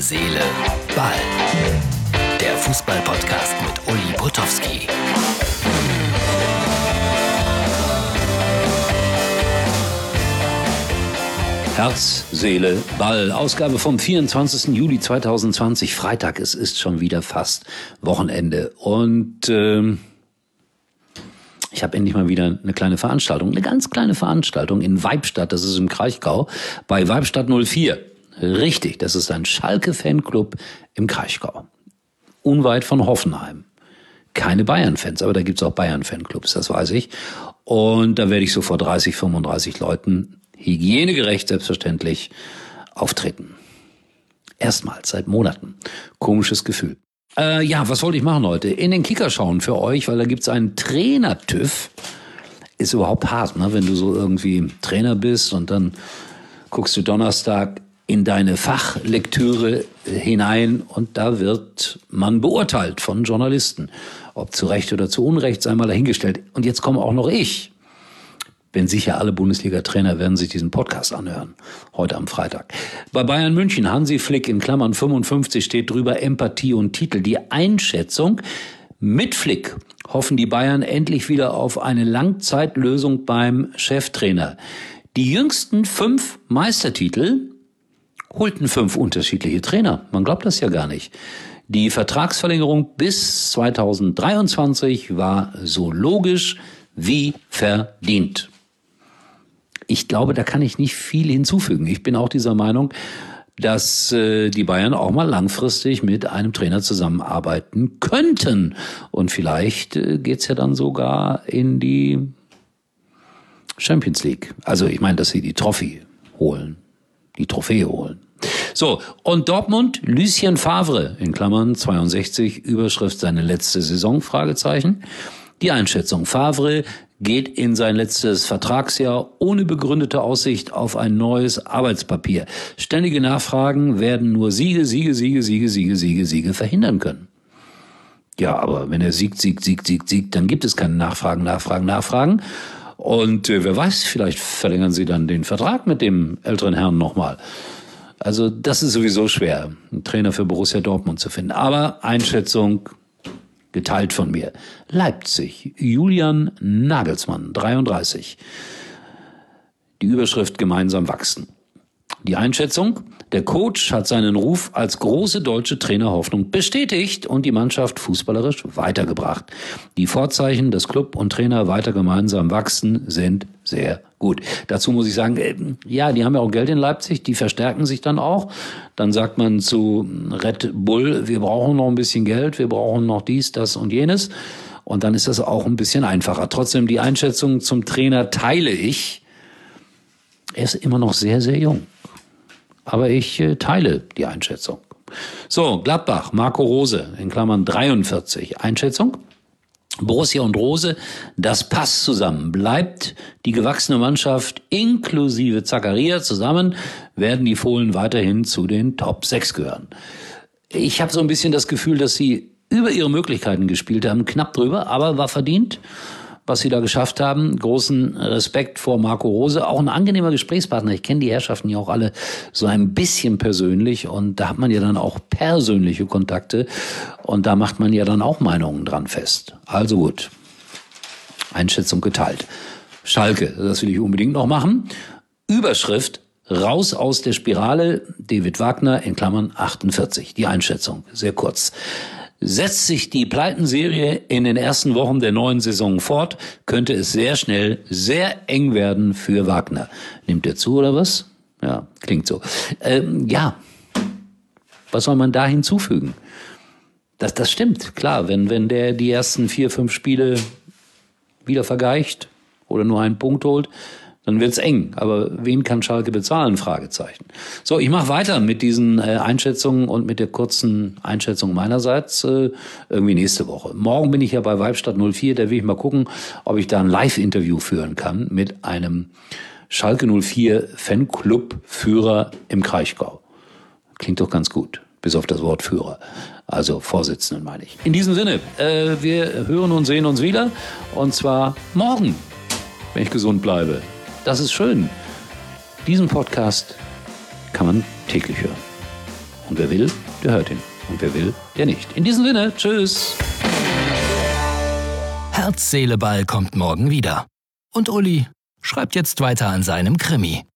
Seele, Ball. Der Fußball-Podcast mit Uli Potowski. Herz, Seele, Ball. Ausgabe vom 24. Juli 2020, Freitag. Es ist schon wieder fast Wochenende. Und ich habe endlich mal wieder eine kleine Veranstaltung, eine ganz kleine Veranstaltung in Weibstadt, das ist im Kraichgau, bei Weibstadt 04. Richtig, das ist ein Schalke-Fanclub im Kraichgau. Unweit von Hoffenheim. Keine Bayern-Fans, aber da gibt's auch Bayern-Fanclubs, das weiß ich. Und da werde ich so vor 30, 35 Leuten hygienegerecht selbstverständlich auftreten. Erstmals seit Monaten. Komisches Gefühl. Was wollte ich machen heute? In den Kicker schauen für euch, weil da gibt's einen Trainer-TÜV. Ist überhaupt hart, ne? Wenn du so irgendwie Trainer bist und dann guckst du Donnerstag in deine Fachlektüre hinein und da wird man beurteilt von Journalisten. Ob zu Recht oder zu Unrecht, sei mal dahingestellt. Und jetzt komme auch noch ich. Bin sicher, alle Bundesliga-Trainer werden sich diesen Podcast anhören. Heute am Freitag. Bei Bayern München, Hansi Flick in Klammern 55 steht drüber Empathie und Titel. Die Einschätzung: Mit Flick hoffen die Bayern endlich wieder auf eine Langzeitlösung beim Cheftrainer. Die jüngsten 5 Meistertitel holten 5 unterschiedliche Trainer. Man glaubt das ja gar nicht. Die Vertragsverlängerung bis 2023 war so logisch wie verdient. Ich glaube, da kann ich nicht viel hinzufügen. Ich bin auch dieser Meinung, dass die Bayern auch mal langfristig mit einem Trainer zusammenarbeiten könnten. Und vielleicht geht's ja dann sogar in die Champions League. Also ich meine, dass sie die Trophäe holen. So, und Dortmund, Lucien Favre, in Klammern 62, Überschrift seine letzte Saison, Fragezeichen. Die Einschätzung: Favre geht in sein letztes Vertragsjahr ohne begründete Aussicht auf ein neues Arbeitspapier. Ständige Nachfragen werden nur Siege verhindern können. Ja, aber wenn er siegt, dann gibt es keine Nachfragen. Und wer weiß, vielleicht verlängern sie dann den Vertrag mit dem älteren Herrn nochmal. Also das ist sowieso schwer, einen Trainer für Borussia Dortmund zu finden. Aber Einschätzung geteilt von mir. Leipzig, Julian Nagelsmann, 33. Die Überschrift: gemeinsam wachsen. Die Einschätzung: Der Coach hat seinen Ruf als große deutsche Trainerhoffnung bestätigt und die Mannschaft fußballerisch weitergebracht. Die Vorzeichen, dass Club und Trainer weiter gemeinsam wachsen, sind sehr gut. Dazu muss ich sagen, die haben ja auch Geld in Leipzig, die verstärken sich dann auch. Dann sagt man zu Red Bull, wir brauchen noch ein bisschen Geld, wir brauchen noch dies, das und jenes. Und dann ist das auch ein bisschen einfacher. Trotzdem, die Einschätzung zum Trainer teile ich. Er ist immer noch sehr, sehr jung. Aber ich teile die Einschätzung. So, Gladbach, Marco Rose, in Klammern 43. Einschätzung: Borussia und Rose, das passt zusammen. Bleibt die gewachsene Mannschaft inklusive Zakaria zusammen, werden die Fohlen weiterhin zu den Top 6 gehören. Ich habe so ein bisschen das Gefühl, dass sie über ihre Möglichkeiten gespielt haben, knapp drüber, aber war verdient, was sie da geschafft haben. Großen Respekt vor Marco Rose, auch ein angenehmer Gesprächspartner. Ich kenne die Herrschaften ja auch alle so ein bisschen persönlich und da hat man ja dann auch persönliche Kontakte und da macht man ja dann auch Meinungen dran fest. Also gut, Einschätzung geteilt. Schalke, das will ich unbedingt noch machen. Überschrift: Raus aus der Spirale, David Wagner, in Klammern 48. Die Einschätzung, sehr kurz: Setzt sich die Pleitenserie in den ersten Wochen der neuen Saison fort, könnte es sehr schnell sehr eng werden für Wagner. Nimmt er zu oder was? Ja, klingt so. Was soll man da hinzufügen? Das stimmt, klar. Wenn der die ersten 4, 5 Spiele wieder vergeicht oder nur einen Punkt holt, dann wird's eng. Aber wen kann Schalke bezahlen? Fragezeichen. So, ich mache weiter mit diesen Einschätzungen und mit der kurzen Einschätzung meinerseits irgendwie nächste Woche. Morgen bin ich ja bei Weibstadt 04, da will ich mal gucken, ob ich da ein Live-Interview führen kann mit einem Schalke 04 Fanclub-Führer im Kraichgau. Klingt doch ganz gut, bis auf das Wort Führer. Also Vorsitzenden meine ich. In diesem Sinne, wir hören und sehen uns wieder und zwar morgen, wenn ich gesund bleibe. Das ist schön. Diesen Podcast kann man täglich hören. Und wer will, der hört ihn. Und wer will, der nicht. In diesem Sinne, tschüss. Herz, Seele, Ball kommt morgen wieder. Und Uli schreibt jetzt weiter an seinem Krimi.